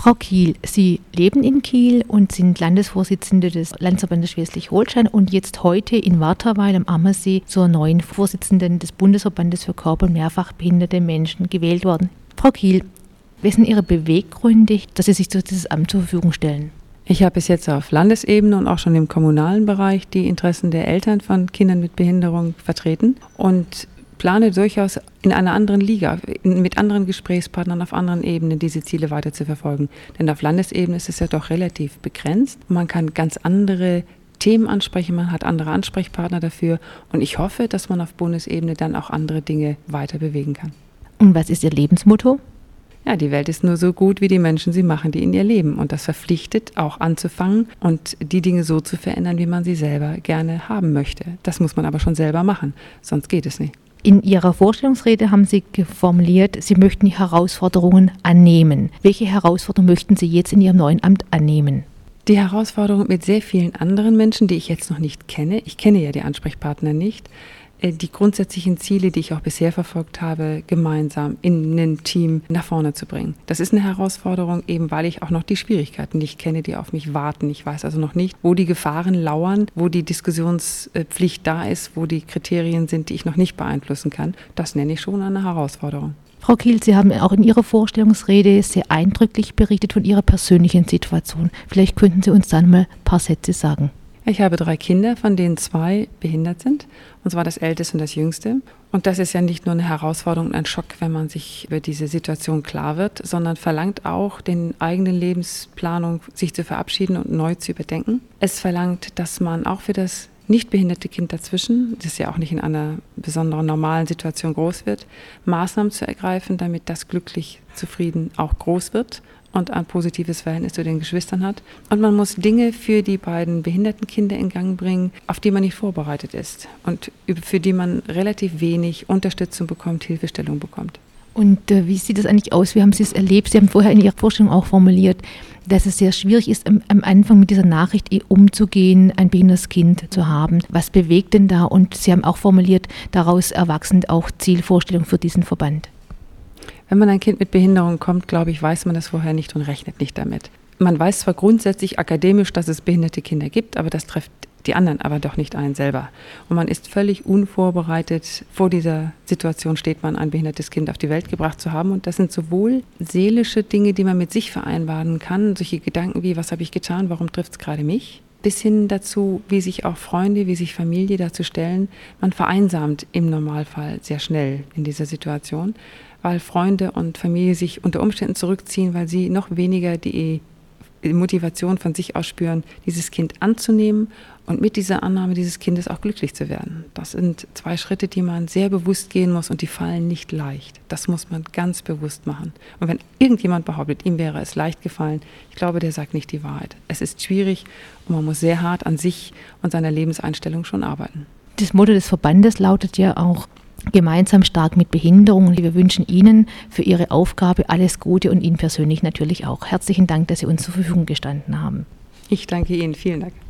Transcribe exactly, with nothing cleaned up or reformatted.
Frau Kiel, Sie leben in Kiel und sind Landesvorsitzende des Landesverbandes Schleswig-Holstein und jetzt heute in Warterweil am Ammersee zur neuen Vorsitzenden des Bundesverbandes für körper- und mehrfach behinderte Menschen gewählt worden. Frau Kiel, was sind Ihre Beweggründe, dass Sie sich dieses Amt zur Verfügung stellen? Ich habe bis jetzt auf Landesebene und auch schon im kommunalen Bereich die Interessen der Eltern von Kindern mit Behinderung vertreten und plane durchaus in einer anderen Liga, in, mit anderen Gesprächspartnern auf anderen Ebenen diese Ziele weiter zu verfolgen. Denn auf Landesebene ist es ja doch relativ begrenzt. Man kann ganz andere Themen ansprechen, man hat andere Ansprechpartner dafür und ich hoffe, dass man auf Bundesebene dann auch andere Dinge weiter bewegen kann. Und was ist Ihr Lebensmotto? Ja, die Welt ist nur so gut, wie die Menschen sie machen, die in ihr leben. Und das verpflichtet, auch anzufangen und die Dinge so zu verändern, wie man sie selber gerne haben möchte. Das muss man aber schon selber machen, sonst geht es nicht. In Ihrer Vorstellungsrede haben Sie formuliert, Sie möchten die Herausforderungen annehmen. Welche Herausforderungen möchten Sie jetzt in Ihrem neuen Amt annehmen? Die Herausforderung mit sehr vielen anderen Menschen, die ich jetzt noch nicht kenne. Ich kenne ja die Ansprechpartner nicht. Die grundsätzlichen Ziele, die ich auch bisher verfolgt habe, gemeinsam in ein Team nach vorne zu bringen. Das ist eine Herausforderung, eben weil ich auch noch die Schwierigkeiten nicht kenne, die auf mich warten. Ich weiß also noch nicht, wo die Gefahren lauern, wo die Diskussionspflicht da ist, wo die Kriterien sind, die ich noch nicht beeinflussen kann. Das nenne ich schon eine Herausforderung. Frau Kiel, Sie haben auch in Ihrer Vorstellungsrede sehr eindrücklich berichtet von Ihrer persönlichen Situation. Vielleicht könnten Sie uns dann mal ein paar Sätze sagen. Ich habe drei Kinder, von denen zwei behindert sind, und zwar das älteste und das jüngste. Und das ist ja nicht nur eine Herausforderung und ein Schock, wenn man sich über diese Situation klar wird, sondern verlangt auch, den eigenen Lebensplanung sich zu verabschieden und neu zu überdenken. Es verlangt, dass man auch für das nicht behinderte Kind dazwischen, das ja auch nicht in einer besonderen normalen Situation groß wird, Maßnahmen zu ergreifen, damit das glücklich, zufrieden auch groß wird und ein positives Verhältnis zu den Geschwistern hat. Und man muss Dinge für die beiden behinderten Kinder in Gang bringen, auf die man nicht vorbereitet ist und für die man relativ wenig Unterstützung bekommt, Hilfestellung bekommt. Und äh, wie sieht das eigentlich aus? Wie haben Sie es erlebt? Sie haben vorher in Ihrer Vorstellung auch formuliert, dass es sehr schwierig ist, am, am Anfang mit dieser Nachricht umzugehen, ein behindertes Kind zu haben. Was bewegt denn da? Und Sie haben auch formuliert, daraus erwachsend auch Zielvorstellungen für diesen Verband. Wenn man ein Kind mit Behinderung kommt, glaube ich, weiß man das vorher nicht und rechnet nicht damit. Man weiß zwar grundsätzlich akademisch, dass es behinderte Kinder gibt, aber das trifft die anderen aber doch nicht einen selber. Und man ist völlig unvorbereitet. Vor dieser Situation steht man, ein behindertes Kind auf die Welt gebracht zu haben. Und das sind sowohl seelische Dinge, die man mit sich vereinbaren kann, solche Gedanken wie, was habe ich getan, warum trifft es gerade mich? Bis hin dazu, wie sich auch Freunde, wie sich Familie dazu stellen. Man vereinsamt im Normalfall sehr schnell in dieser Situation, weil Freunde und Familie sich unter Umständen zurückziehen, weil sie noch weniger die Motivation von sich aus spüren, dieses Kind anzunehmen und mit dieser Annahme dieses Kindes auch glücklich zu werden. Das sind zwei Schritte, die man sehr bewusst gehen muss und die fallen nicht leicht. Das muss man ganz bewusst machen. Und wenn irgendjemand behauptet, ihm wäre es leicht gefallen, ich glaube, der sagt nicht die Wahrheit. Es ist schwierig und man muss sehr hart an sich und seiner Lebenseinstellung schon arbeiten. Das Motto des Verbandes lautet ja auch, gemeinsam stark mit Behinderungen. Wir wünschen Ihnen für Ihre Aufgabe alles Gute und Ihnen persönlich natürlich auch. Herzlichen Dank, dass Sie uns zur Verfügung gestanden haben. Ich danke Ihnen. Vielen Dank.